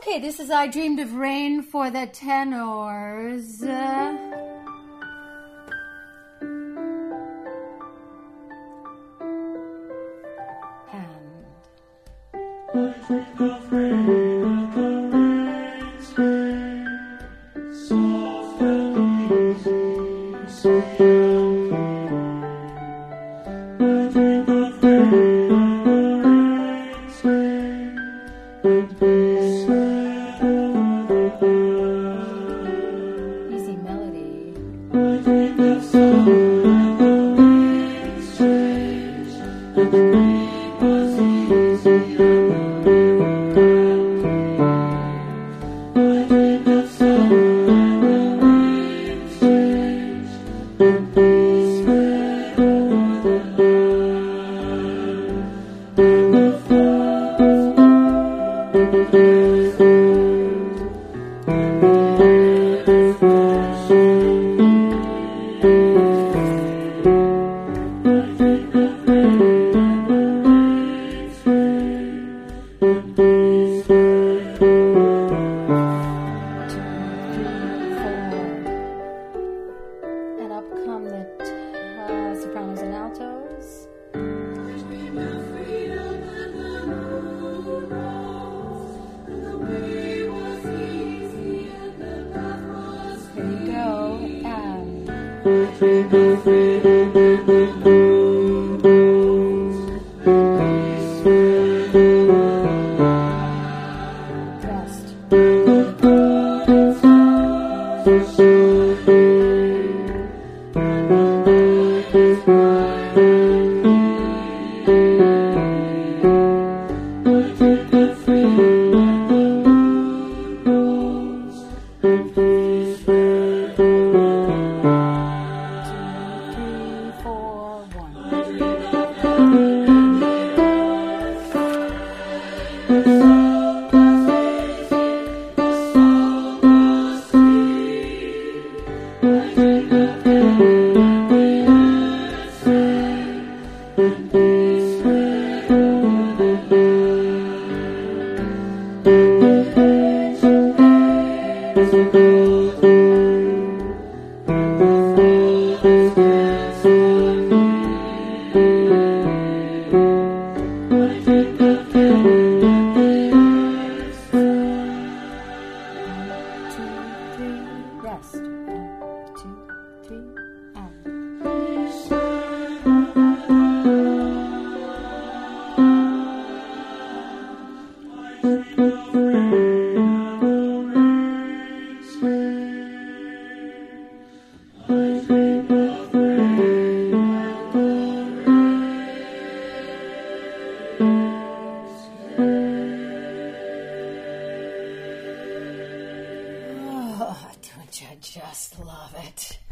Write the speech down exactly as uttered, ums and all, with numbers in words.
Okay, this is I Dreamed of Rain for the tenors. Uh, and I dreamed of rain and the rain's rain, soft and easy, so young. I dreamed of rain and the rain's rain, and peace and easy melody. I dreamed of sun and the winds change, and the green was easy and the river ran. I dreamed of sun and the winds change, and peace ran over the land. And the flowers bloom in the desert, and the air freshened. I dreamed of rain and the rain's rain, and peace ran over. And up come the uh, sopranos and altos. I dreamed of freedom and the moon rose, and the way was easy and the path was Here you go. And I dreamed of freedom and the moon rose, and peace ran over the rest. and the golden stars were shining, and the night was bright and clear. I dreamed of freedom and the moon rose, and peace ran over the Three, four, one. I dreamed of heaven and the earth, the sound was easy, the soul was free. I dreamed of heaven and the earth sang, and peace ran over the land. And the angel rains were golden, and the flowers danced like rain. I dreamed of heaven and the earth Two, three, rest. One, two, three, and. peace ran over the land. I dreamed of rain and the rain's rain. I dreamed of rain and the rain's rain. Oh, don't you just love it?